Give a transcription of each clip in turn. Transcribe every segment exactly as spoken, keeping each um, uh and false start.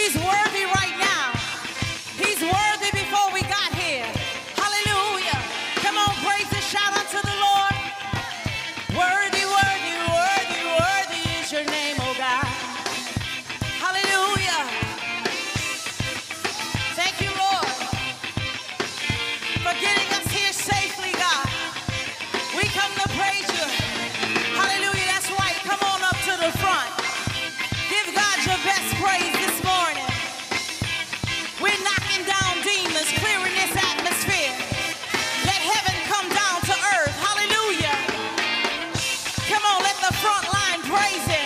He's worthy right now. He's worthy before we got here. Hallelujah. Come on, praise and shout unto the Lord. Worthy, worthy, worthy, worthy is your name, oh God. Hallelujah. Thank you, Lord, for getting us here safely, God. We come to praise you. Hallelujah. That's right. Come on up to the front. Give God your best praise this morning. We're knocking down demons, clearing this atmosphere. Let heaven come down to earth. Hallelujah. Come on, let the front line praise him.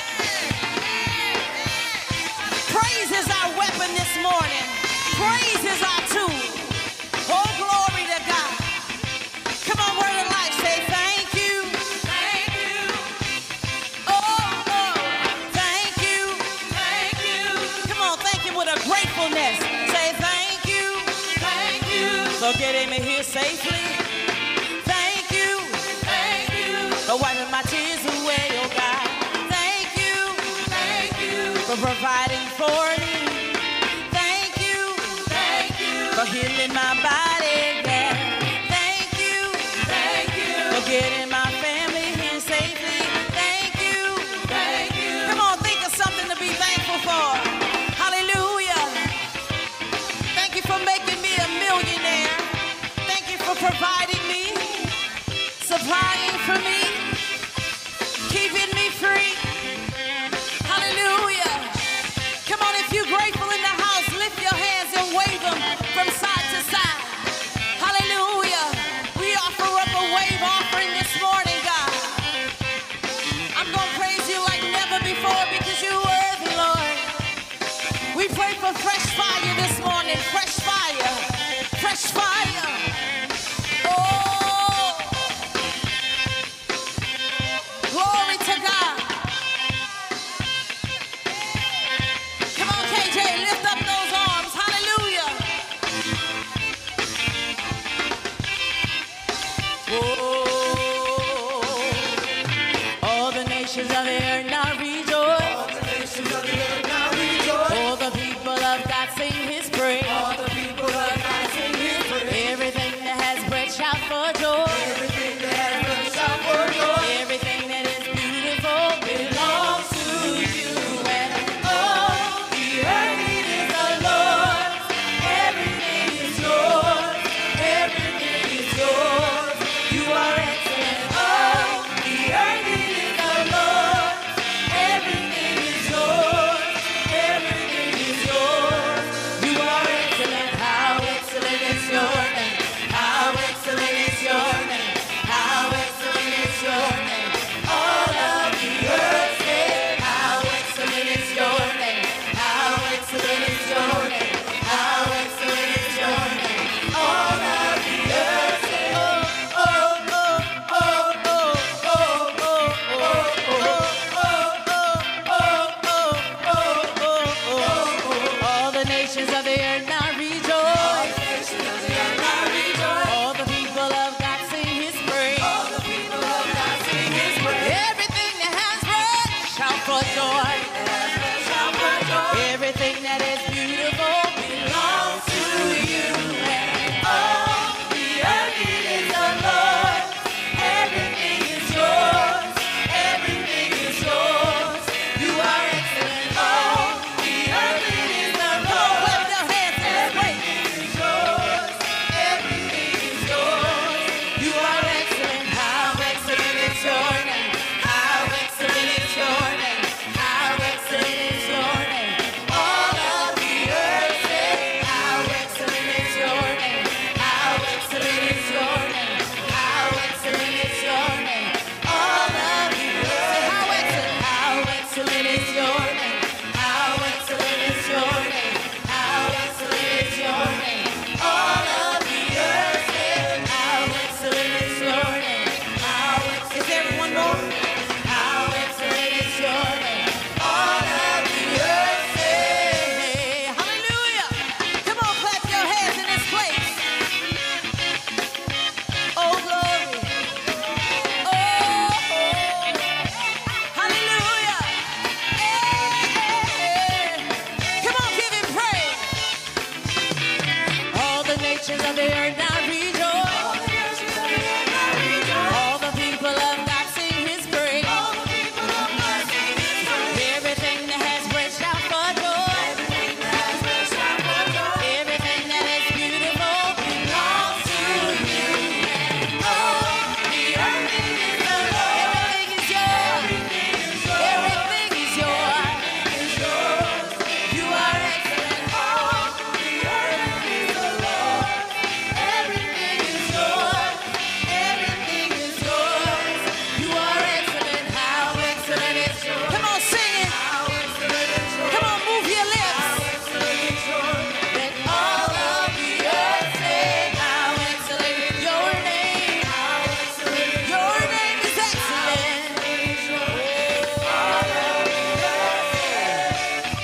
Praise is our weapon this morning. Praise is our tool. Oh, glory to God. Come on, word of life, say thank you. Thank you. Oh, oh, thank you. Thank you. Come on, thank him with a gratefulness. Say thank you. Thank you. For getting me here safely. Thank you. Thank you. For wiping my tears away, oh God. Thank you. Thank you. For providing for me. Thank you. Thank you. For healing my body, yeah. Thank you. Thank you. For getting my family here safely. Thank you. Thank you. Come on, think of something to be thankful for. Hallelujah. Thank you for making me a millionaire. Thank you for providing me, supplying for me, keeping me free. Hallelujah. Come on, if you're grateful in the house, lift your hands and wave them from side to side. Hallelujah. We offer up a wave offering this morning, God. I'm going to praise you like never before because you're worthy, Lord. We pray for fresh fire this morning. Fresh fire. Fresh fire. Oh. Glory to God. Come on, K J, lift up those arms. Hallelujah. Oh, all the nations of the earth now rejoice. All the nations of the earth now rejoice. All the people of God sing his praise. All the people of God sing his praise. Everything that has breath shout for joy. Everything that has breath shout for joy. Everything that is beautiful belongs to you. And Oh, the earth is the Lord. Everything is yours. Everything is yours. You are excellent. Oh, the earth is the Lord. Everything is yours. Everything is yours. You are excellent. How excellent is your name. How excellent is your name. How excellent is your name. All of the earth say, how excellent is your name. How excellent is your name. How excellent is your name. All of the earth say, oh, oh, oh, oh, oh, oh, oh, oh. all the nations of the earth now rejoice. All the people of God sing his praise. Everything that has breath shout for joy. Everything that is beautiful belongs to you. Oh, the earth is the Lord. Everything is yours. Everything is yours. You are excellent. Oh, the earth is the Lord. Clap your hands and praise. Everything is yours. Everything is yours. You are excellent. How excellent is your name. How excellent is your name. How excellent is your name. All of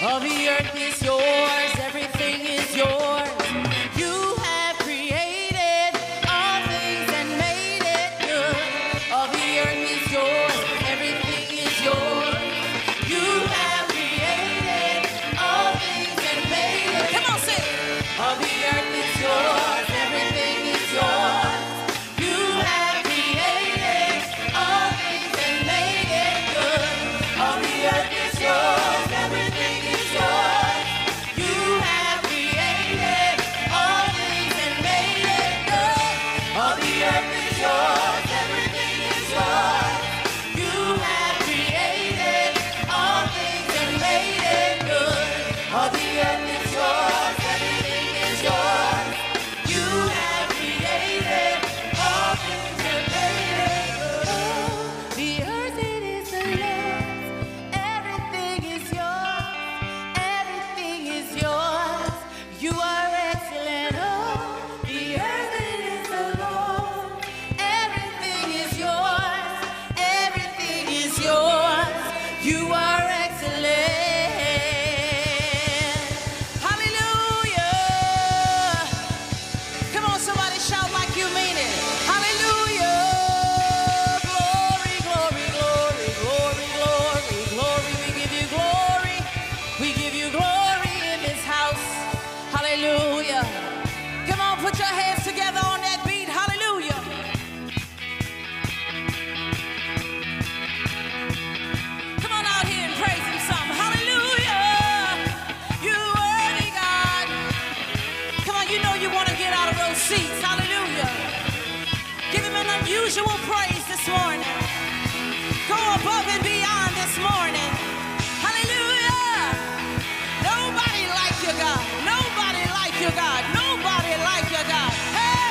All the earth is yours, everything is yours. You have created all things and made it good. All the earth is yours, everything is yours. You have created all things and made it. Come on, sing. All the earth is yours, everything is yours. You have created all things and made it good. All the earth is yours, everything is yours. You have created all things and made it good. All the earth is yours, everything is yours. You have created all things and made it good. All the earth is yours, everything is yours. You have created all things and made it good. The earth it is the Lord's, everything is yours, everything is yours. You are excellent, oh. The earth it is the Lord, everything is yours, everything is yours. You are excellent. Hallelujah. Come on, somebody shout like you mean it. Hallelujah. Glory, glory, glory, glory, glory, glory. We give you glory. We give you glory in this house. Hallelujah. Come on, put your hands together on that beat. Hallelujah. Come on out here and praise him some. Hallelujah. You worthy, God. Come on, you know you want to get out of those seats. Hallelujah. Give him an unusual praise this morning. Go above and beyond this morning. Hallelujah. Nobody like you, God. Nobody like you, God. Nobody like you, God. Hey.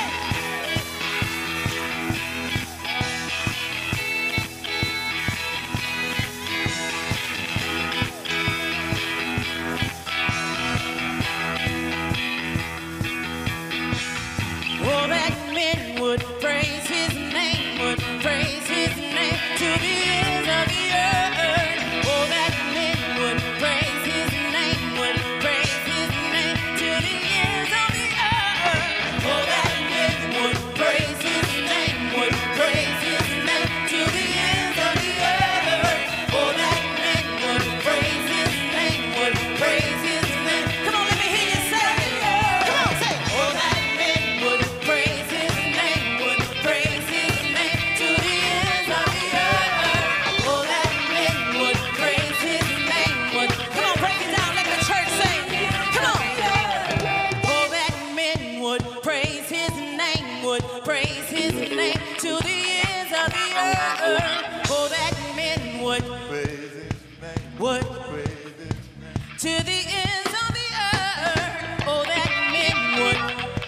Oh, that men would praise his name, would praise his name to the ends of the earth. Oh, that men would praise his name, would praise his name to the ends of the earth. Oh, that men would praise his name, would praise his name to the ends of the earth. Oh, that men would praise his name, would praise his name. Come on, let me hear you say it. Come on, say it. Oh, that men would praise his name, would praise his name to the ends of the earth. Oh, that men would praise his name, would. Come on, break it down, let the church sing. Come on. Oh, that men would praise his name, would praise his name to the ends of the earth. Oh, that men would, would to the ends of the earth. Oh, that men would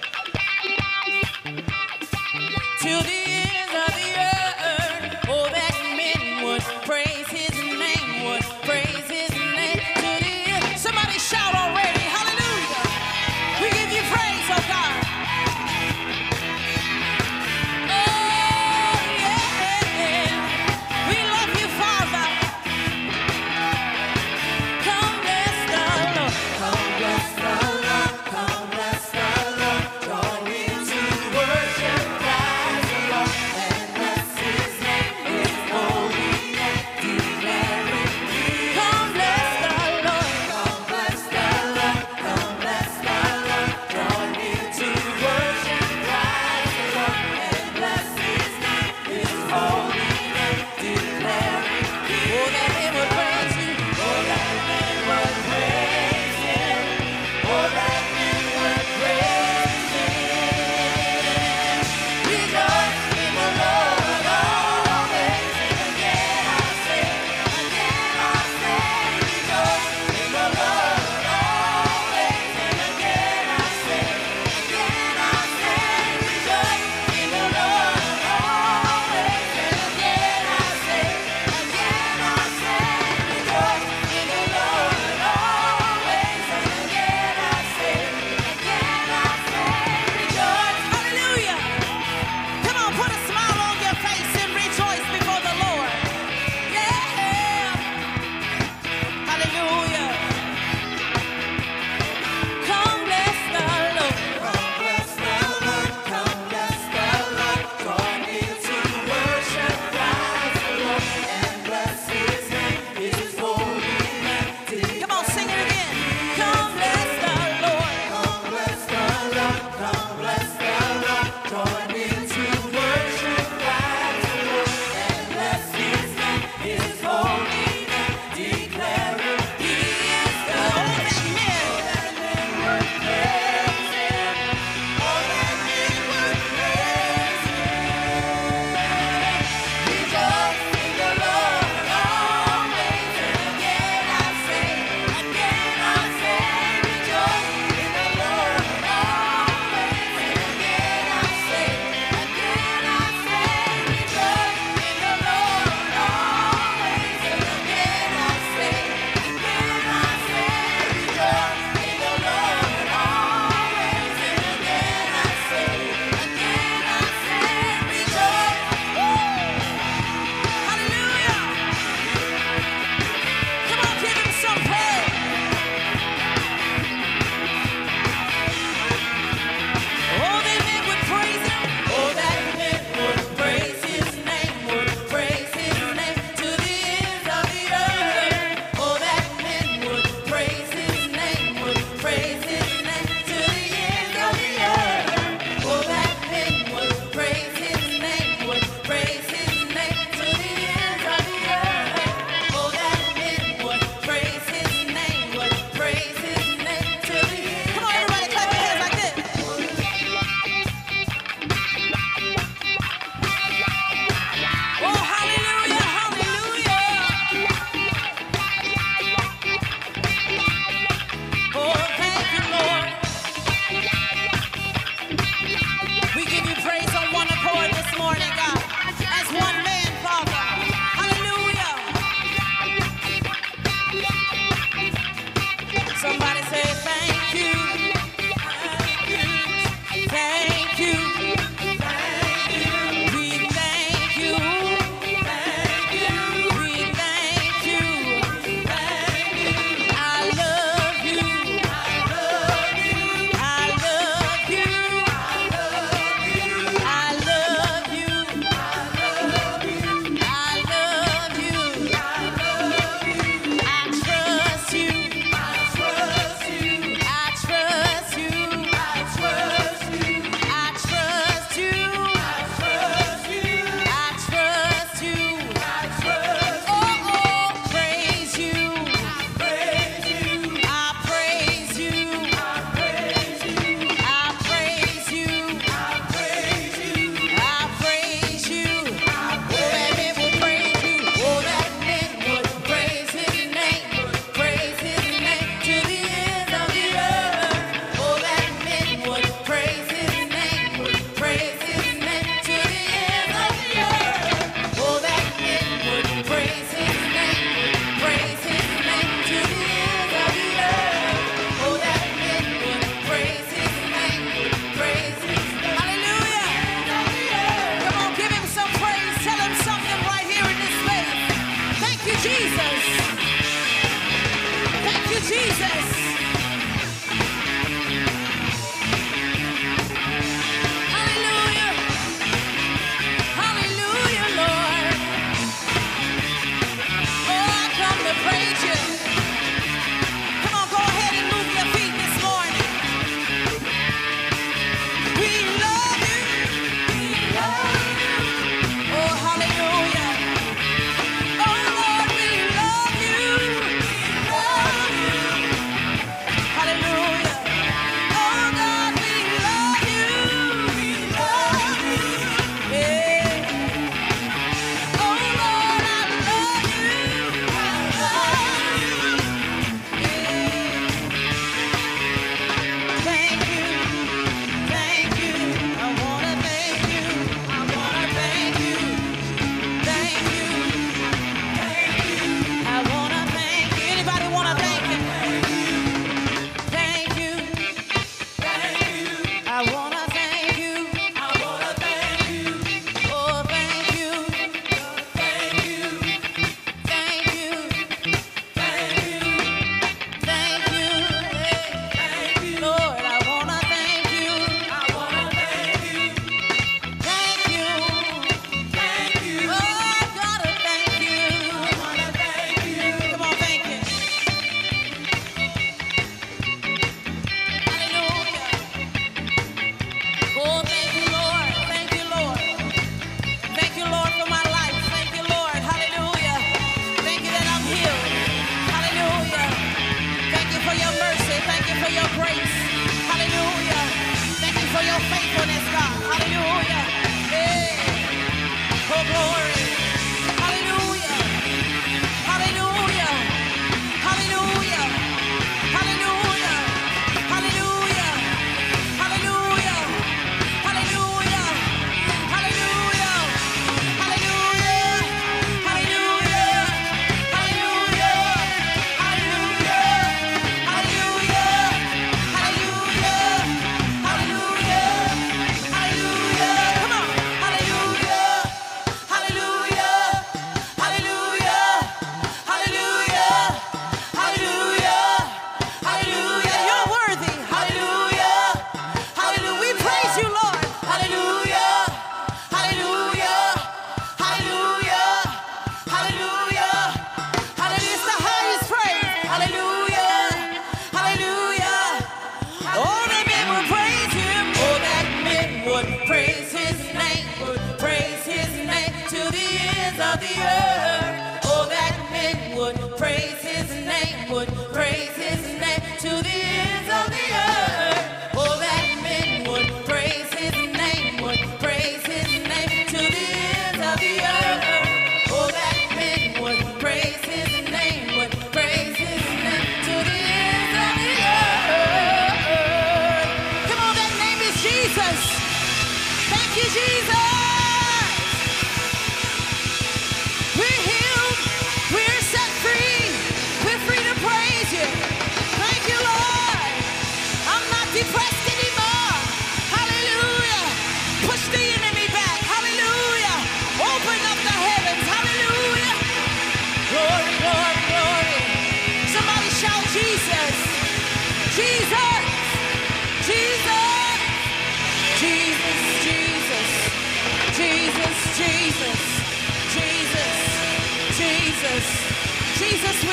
to the ends of the earth. Oh, that men would praise his name, would praise his name to the end. Somebody shout already. Hallelujah. We give you praise, oh God. Oh, yeah. We love you, Father. Come bless the Lord.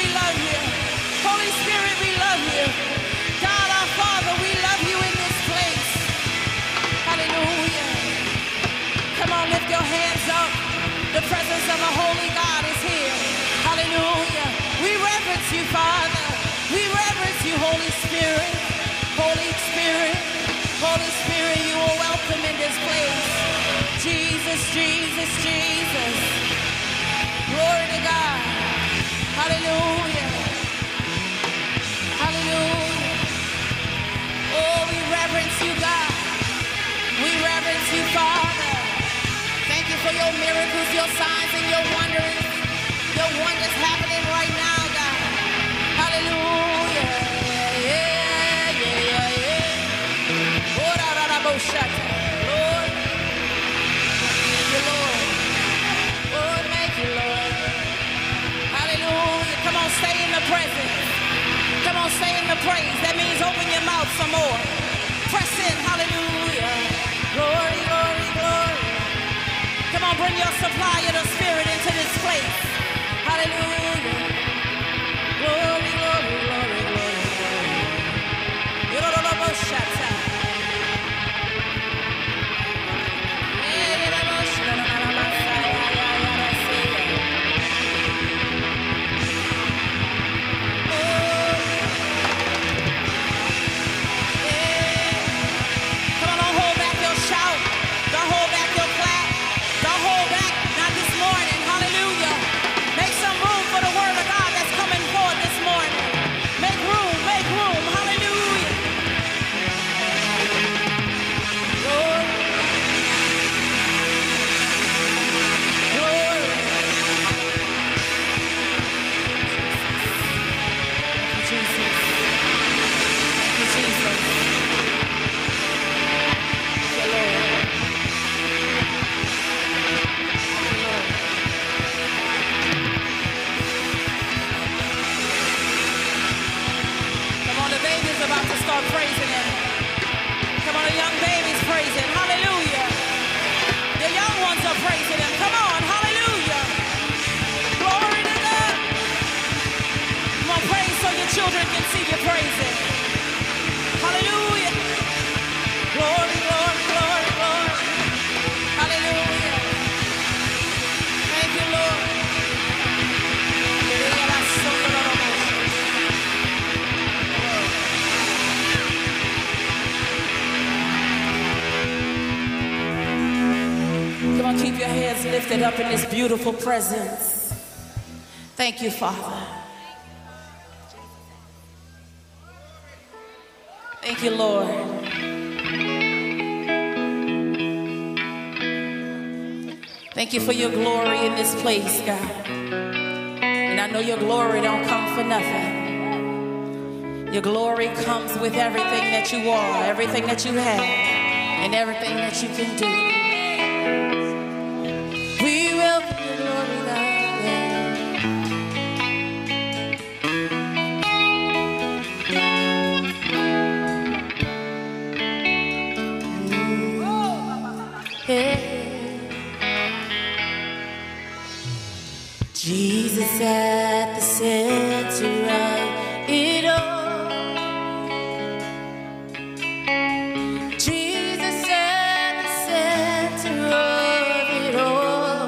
we love you. Holy Spirit, we love you. God our Father, we love you in this place. Hallelujah. Come on, lift your hands up. The presence of a holy God is here. Hallelujah. We reverence you, Father. We reverence you, Holy Spirit. Holy Spirit. Holy Spirit, you are welcome in this place. Jesus, Jesus, Jesus. Glory to God. Hallelujah. Hallelujah. Oh, we reverence you, God. We reverence you, Father. Thank you for your miracles, your signs, and your wonders. Your wonders happening right now, God. Hallelujah. Yeah, yeah, yeah, yeah. Oh, da, da, da, bo, shata. Lord, thank you, Lord. Oh, thank you, Lord. Hallelujah. Come on, stay in the presence. Come on, stay in the praise. That means open your mouth some more. Press in. Hallelujah. Glory, glory, glory. Come on, bring your supply of the Spirit into this place. Hallelujah. Glory, glory, glory, glory, glory. Yororobosata. Children can see you praising. Hallelujah. Glory, glory, glory, glory. Hallelujah. Thank you, Lord. Come on, keep your hands lifted up in this beautiful presence. Thank you, Father. Thank you, Lord. Thank you for your glory in this place, God. And I know your glory don't come for nothing. Your glory comes with everything that you are, everything that you have, and everything that you can do. We welcome your glory, God. Jesus at the center of it all. Jesus at the center of it all.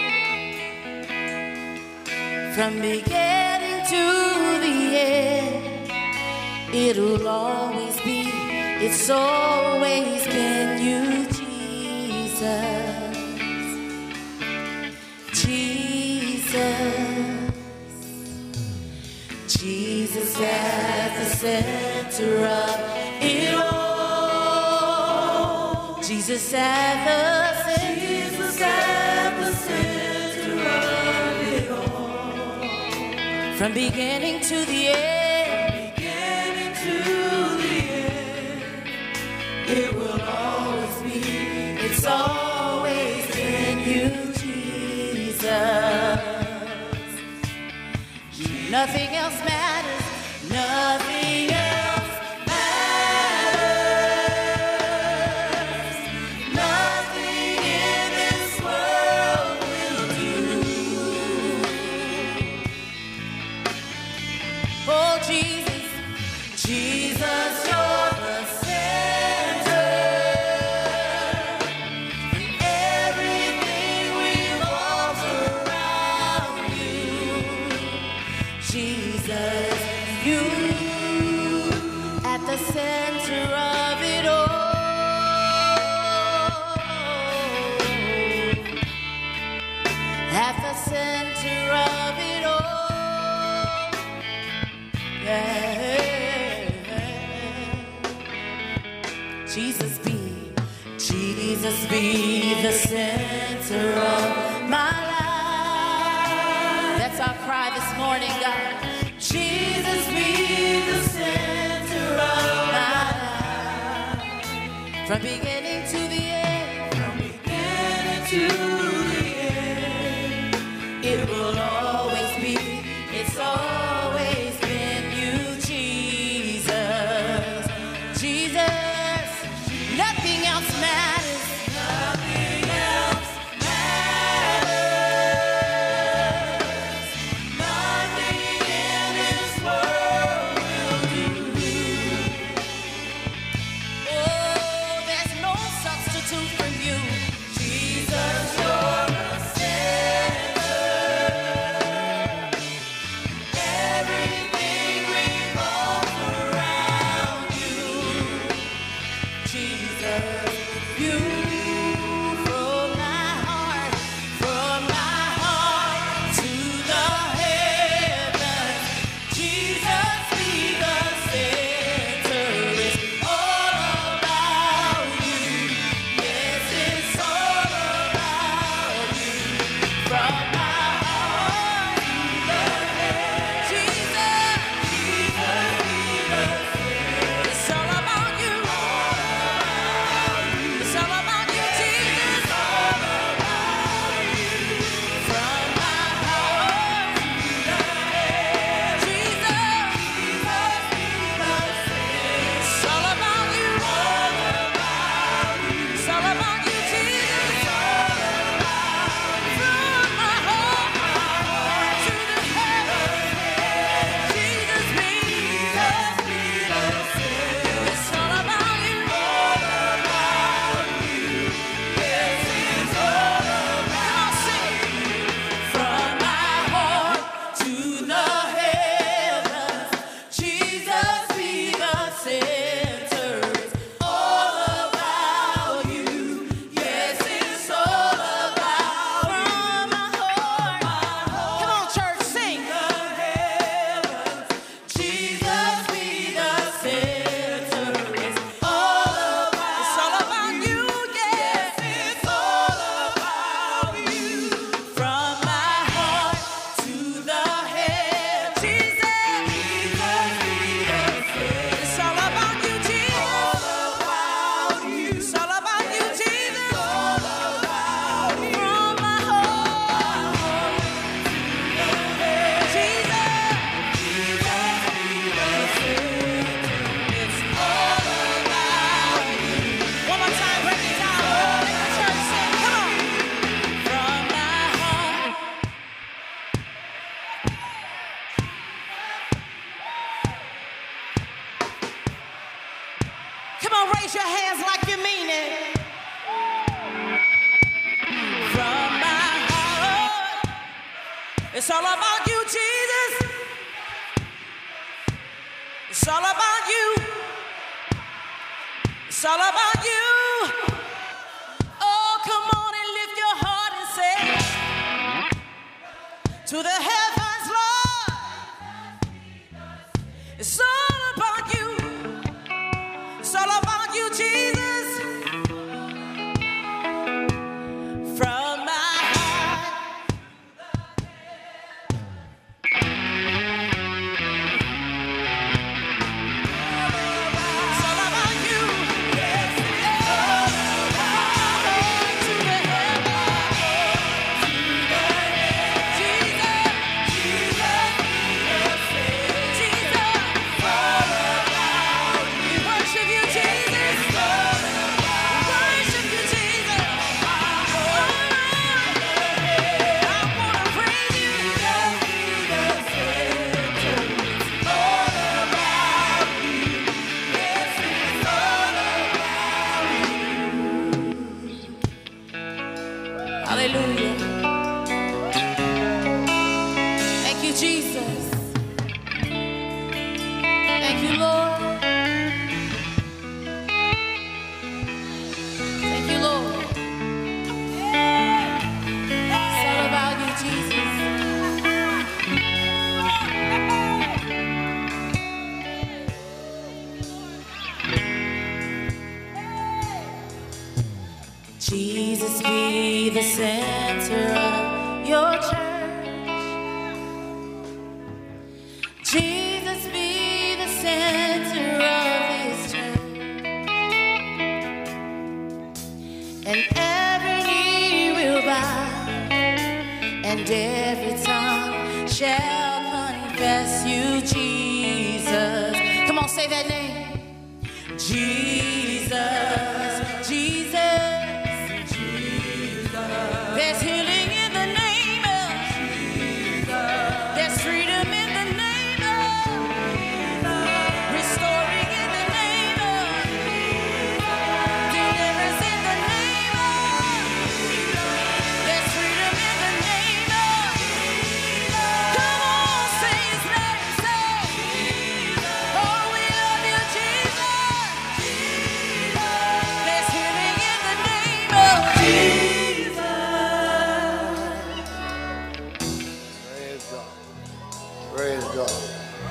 From beginning to the end, it'll always be, it's always been you, Jesus. Jesus at the center of it all. Jesus at the center, Jesus at the center of it all. From beginning to the end, beginning to the end, it will always be, it's always been you, Jesus. Nothing else matters, nothing else matters. Nothing in this world will do. Jesus be, Jesus be the center of my life. That's our cry this morning, God. Jesus be the center of my life. From beginning to the end, from beginning to the end, it will always be, it's always been you, Jesus. Jesus, nothing else matters. Nothing else matters. Nothing in this world will do. Oh, there's no substitute for you. Jesus, you're the center. Everything revolves around you. Jesus, you from my heart, from my heart to the heavens. Jesus be the center. It's all about you. Yes, it's all about you. From my heart to the heavens. Jesus, Jesus be the center. It's all about you. It's all about you, Jesus. From my heart to the heavens. Jesus, Jesus be the center. It's all about you. It's all about you, Jesus. From my heart to the heavens. Jesus be, Jesus be the center. It's all about you. Yes, it's all about you. From my heart to the heavens, Jesus be the center. It's all about you. Yes, it's all about from my heart. Come on, church, sing. The heavens, Jesus be the center. It's all about. It's all about you. Yes, it's all about you. From my heart to the head, Jesus, Jesus be the center. It's all about you, Jesus. All about you. It's all about you, Jesus. All about you. From my heart to the head, Jesus, Jesus be the center. It's all about you. One more time, break it down. Let the church sing. Come on. From my heart. Come on, raise your hands like you mean it. From my heart. It's all about you, Jesus. It's all about you. It's all about you. Oh, come on and lift your heart and say to the heavens, Lord. It's all about you. It's all about you, Jesus. From my heart. It's all about you. Yes, it's all about to the heavens. Jesus, Jesus, Jesus. Jesus be the center of your church. Jesus be the center of this church. And every knee will bow, and every tongue shall confess you, Jesus. Come on, say that name. Jesus, Jesus. There's healing in the name of Jesus. There's freedom in the name of Jesus. Restoring in the name of Jesus. Deliverance in the name of Jesus. There's freedom in the name of Jesus. Come on, say his name, say Jesus. Oh, we love you, Jesus. There's healing in the name of Jesus. Praise God.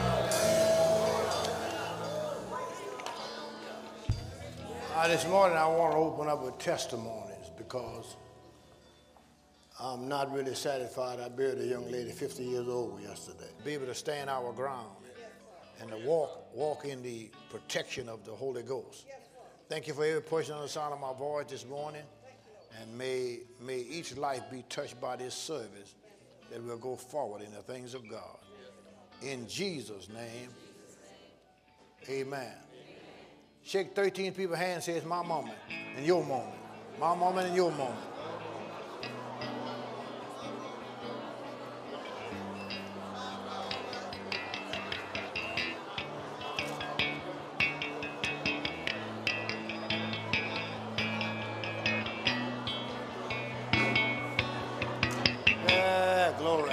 Uh, this morning I want to open up with testimonies because I'm not really satisfied. I buried a young lady fifty years old yesterday. Be able to stand our ground and to walk, walk in the protection of the Holy Ghost. Thank you for every person on the sound of my voice this morning. And may, may each life be touched by this service that we'll go forward in the things of God. In Jesus' name, amen. Shake thirteen people's hands and say, it's my moment and your moment. My moment and your moment. Yeah, glory.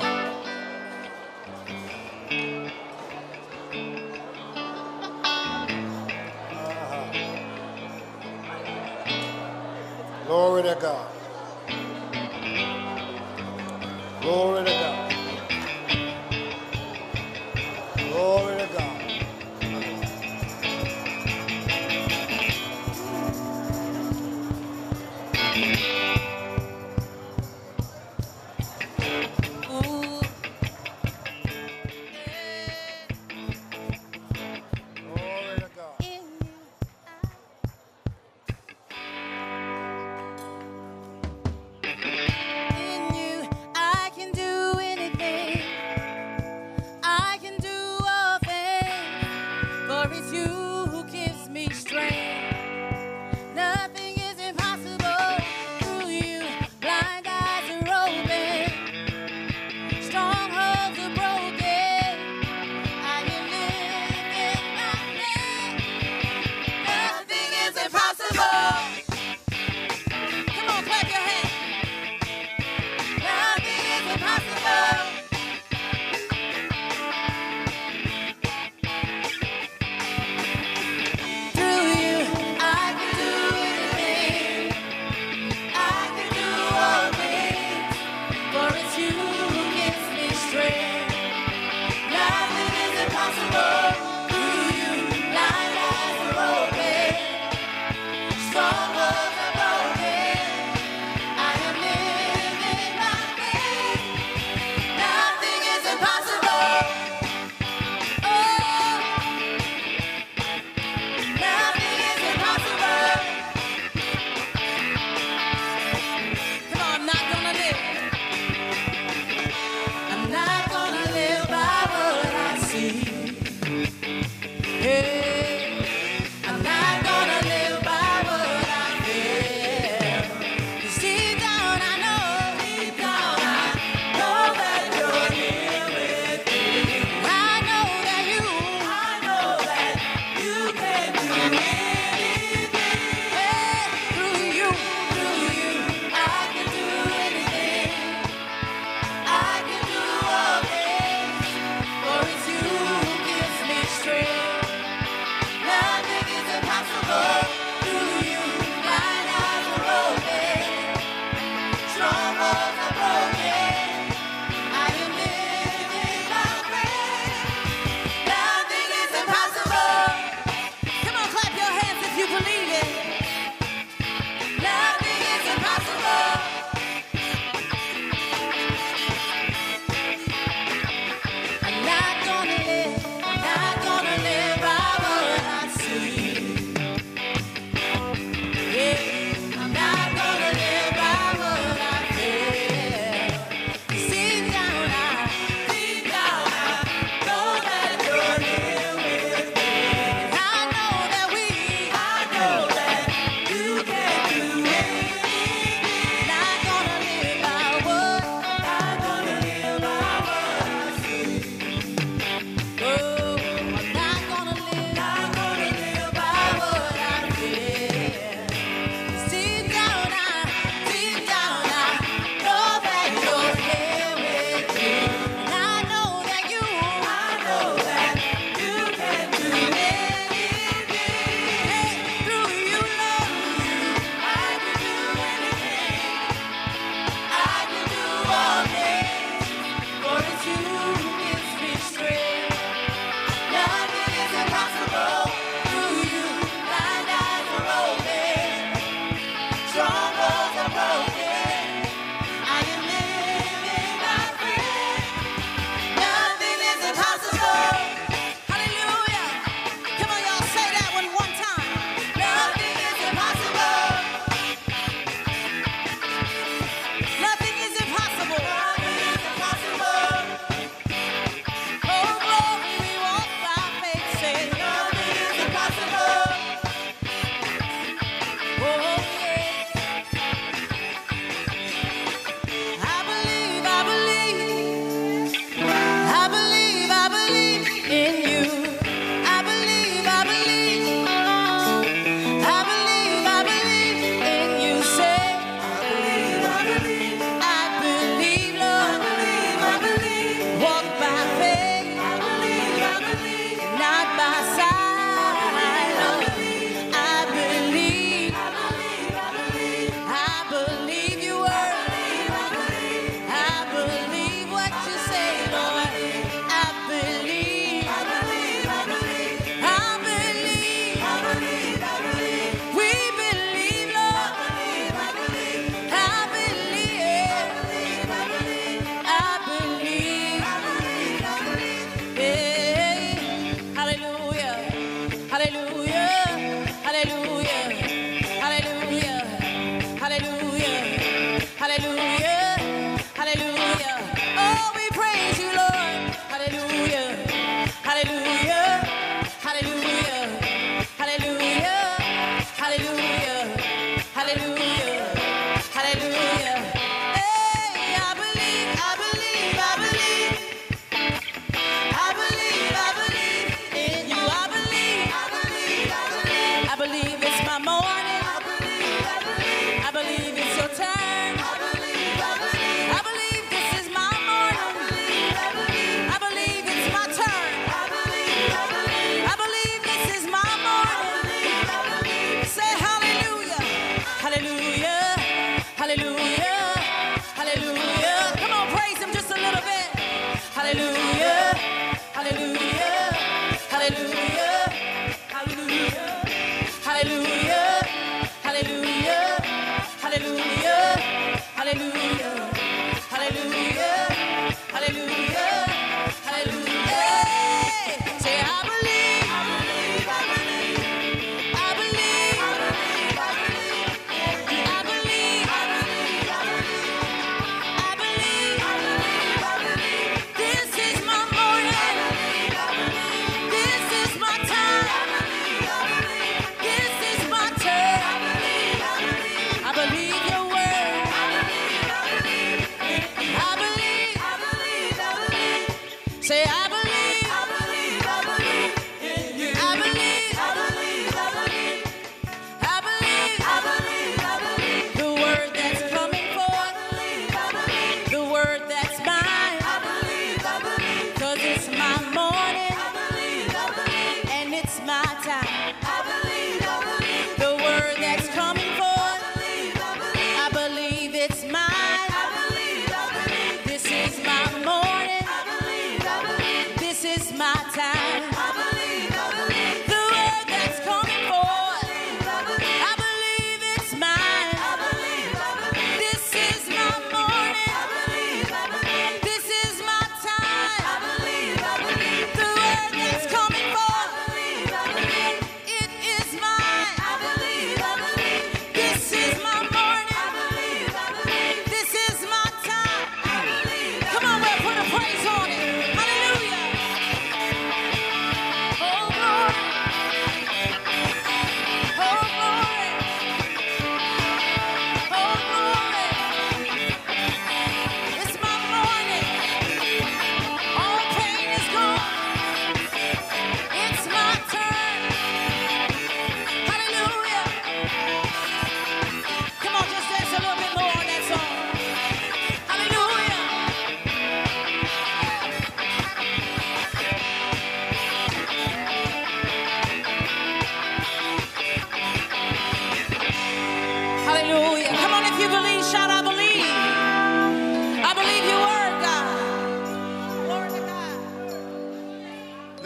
Glory to God. Glory to God. Glory to God. Ooh. Glory to God. In you, I can do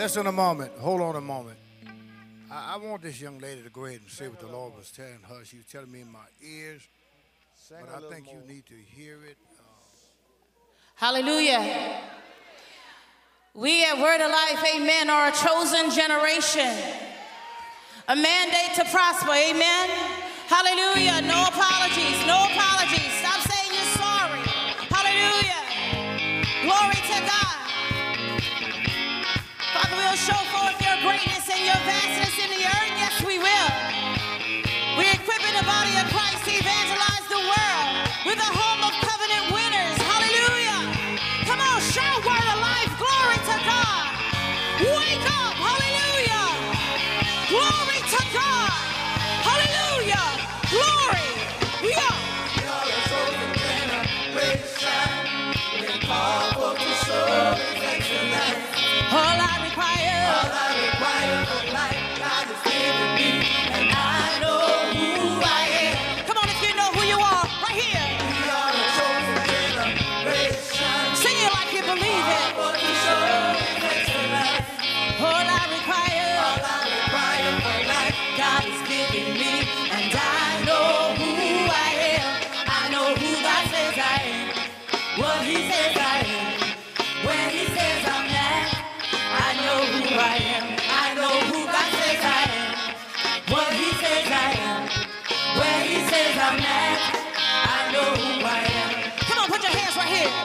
just in a moment. Hold on a moment. I, I want this young lady to go ahead and say what the Lord was telling her. She was telling me in my ears, but I think you need to hear it. Uh, Hallelujah. We at Word of Life, amen, are a chosen generation. A mandate to prosper, amen. Hallelujah. No apologies, no apologies. Stop saying you're sorry. Hallelujah. Glory to God. Father, we'll show forth your greatness and your vastness in the earth. Yes, we will. We're equipping the body of Christ to evangelize the world. We're the home of covenant winners. Hallelujah. Come on, shout Word of Life. Glory to God. Wake up. Hallelujah. Glory to God. Hallelujah. Glory. We are. We are a chosen generation. We're called for to show His excellence. All I require. All I require for life, God has given me, and I know who I am. Come on, if you know who you are, right here. We are a chosen generation. Sing it like you believe it. For to show His excellence. All I require. All I require for life, God has given me, and I know who I am. I know who God says I am. What He says I am. When He says I'm that, I know who I am. I know who God says I am. What He says I am. When He says I'm that, I know who I am. Come on, put your hands right here.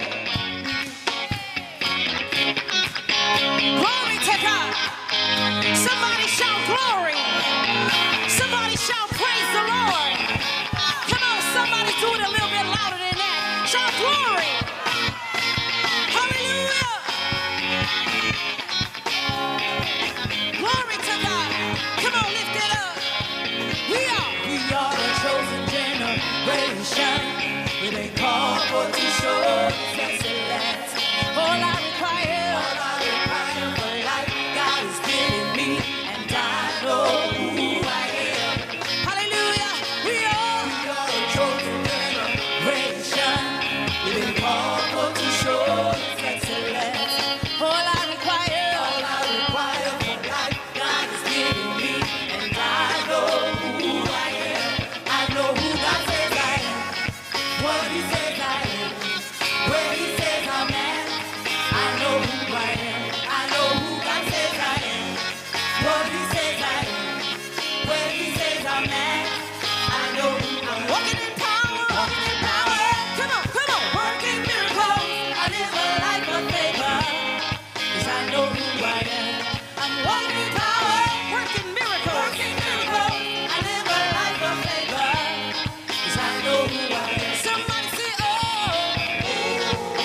Glory to God. Somebody shout glory. Somebody shout praise the Lord. Come on, somebody do it a little bit louder than that. Shout glory. Hallelujah. Glory to God. Come on, lift it up. We are. We are a chosen generation. We been called for to show His excellence. All I require. All I require for life, God has given me, and I know who I am. Hallelujah. We are. We are a chosen generation. We've been called for to show His excellence. All I require. All I require for life, God has given me, and I know who I am. I know who God says I am. What He says I am. Where He says I'm at. I know who I am. I know who God says I am. What He says I am. Where He says I'm at. I know who I am. Walking in power. Walking in power. Come on, come on. Working miracles. I live a life of favor. 'Cause I know who I am. I'm walking in power. Working miracles. Working miracles. I live a life of favor. 'Cause I know who I am. Somebody say, oh.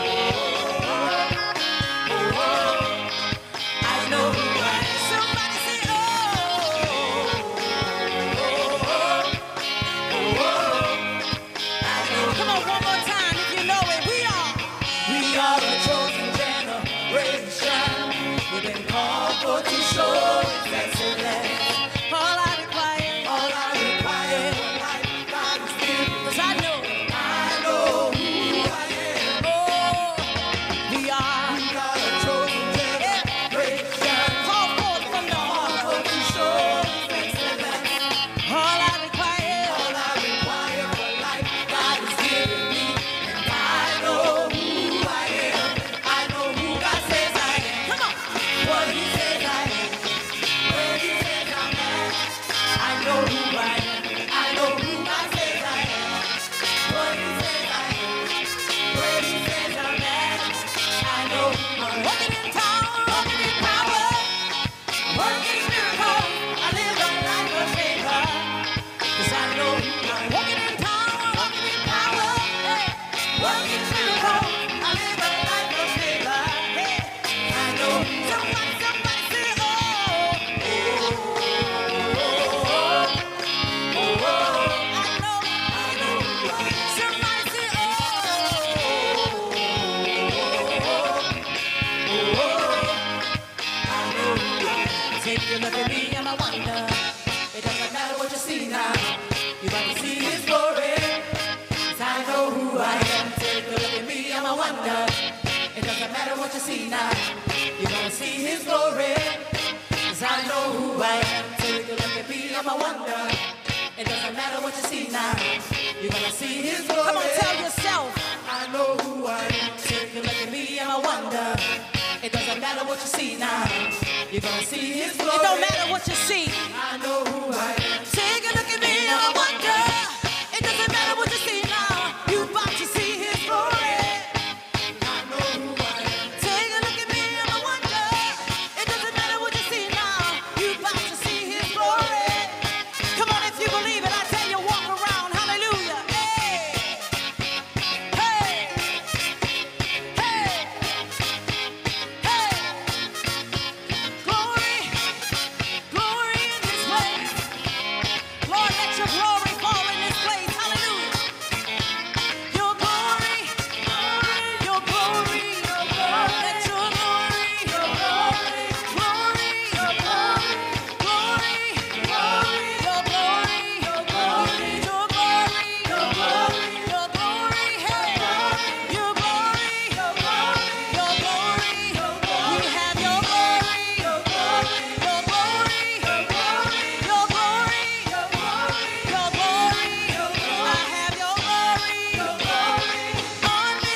I know who I am. Somebody say, oh. Come on, one more time if you know it. We are. We are a chosen generation. We've been called for to show His excellence. All I require. All I require for life, God has given me. 'Cause I know. I know who I am. Oh. We are. We are a chosen generation. Call forth from the heart. For to show His excellence. All I require. All I require for life, God has given me, and I know who I am. I know who God says I am. Come on. What He says I am. Where He says I'm at. I know who I am. I know who God says I am. What He says I am. Where He says I'm at. I know who I am. Walking in power. Walking in power. Working miracles. I live a life of favor. 'Cause I know who I am. Walking in power. Walking in power. Hey. Working miracles. I live a life of favor. Hey. I know who I am. Somebody, somebody say, oh. a wonder. It doesn't matter what you see now. You're gonna see his glory. Come on, tell yourself. I know who I am. Take a look at me, I'm a wonder. It doesn't matter what you see now. You're gonna see his glory. It don't matter what you see. I know who I am. Take a look at me, I'm a wonder. It doesn't matter what you see now. You about to see his glory. I know who I am. Take a look at me, I'm a wonder. It doesn't matter what you see now. You about to see his glory. Come on, if you believe it, I tell you, walk around. Hallelujah. Hey. Hey. Hey. Hey. Glory. Glory in this place. Lord, let your glory fall in this place. Hallelujah. Your glory. Your glory. Let your glory. Glory. Glory. Glory. Your glory. Your glory. Your glory. Your glory. Your glory. Hey. Your glory. Your glory. Your glory. We have your glory. Your glory. Your glory. Your glory. Your glory. Your glory. Your glory. I have your glory. Your glory. On me.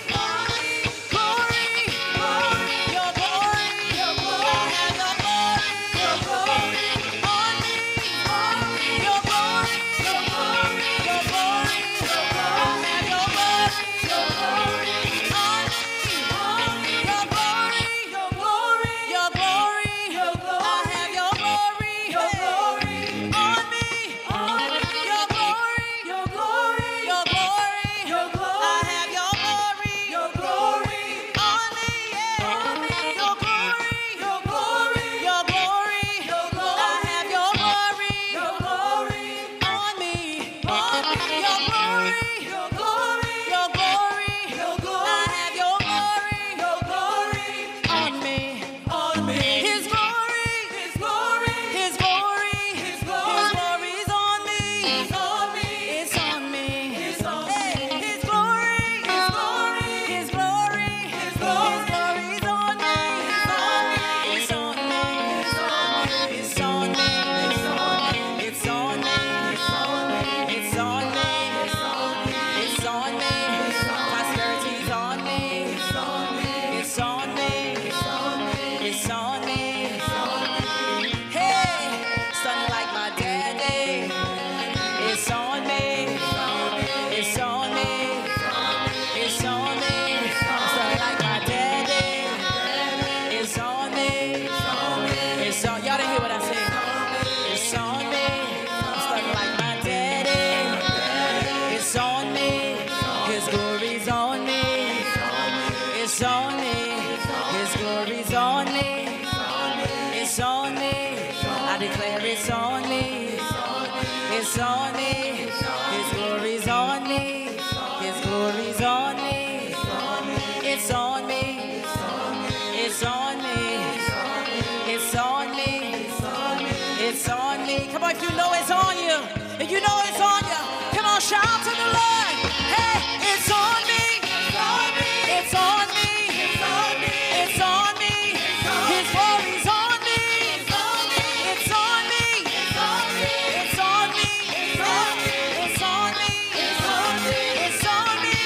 Glory. Your glory. Your glory. I have your glory. Your glory. On me. Your glory. Your glory. Your glory. I have your glory. Your glory. On me. Your glory. Your glory. Your glory. Your glory. I have your glory. Your glory. On me. Your glory. Your glory. Your glory. Your glory. I have your glory. Your glory. On me. Your glory. Your glory. Your glory. Your glory. I have your glory. Your glory. On me. Your glory. Your glory. Your glory. Your glory. I have your glory. Your glory. On me. On me. His glory. His glory. His glory. His glory is on me. It's on me. It's on me. It's on me. His glory. His glory. His glory. His glory is on me. It's on me. It's on me. It's on me. It's on me. It's on me. It's on me. It's on me. Prosperity's on me. It's on me. It's on me. It's on me. Hey, stunning like my daddy. It's on me. It's on me. It's on me. Stunning like my daddy. It's on me. It's on. Y'all didn't hear what I said. It's on me. Stunning like my daddy. It's on me. His glory's on me. It's on me. His glory's on me. It's on me. I declare it's on me. It's on me. His glory's on me. His glory's on me. It's on me. It's on me. It's on me. It's on me. Come on, if you know it's on you. If you know it's on you, come on, shout to the Lord. Hey, it's on me. It's on me. It's on me. His glory's on me. It's on me. It's on me. It's on me. It's on me. It's on me. It's on me.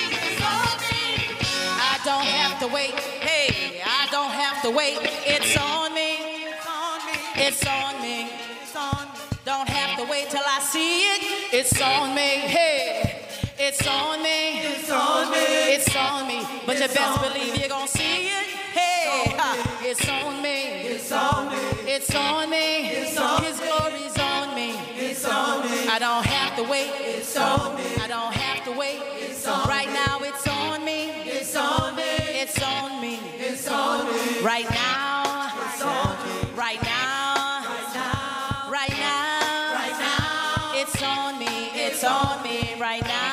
I don't have to wait. Hey, I don't have to wait. It's on me. It's on me. Don't have to wait till I see it. It's on me. Hey, it's on me. It's on me. It's on me. But you best believe you're gonna see it. Hey, ha, it's on me. It's on me. It's on me. It's on His glory's on me. It's on me. I don't have to wait. It's on me. I don't have to wait. It's on Right now it's on me. It's on me. It's on me. It's on me. Right now. It's on me. Right now. Right now. Right now. Right now. It's on me. It's on me right now.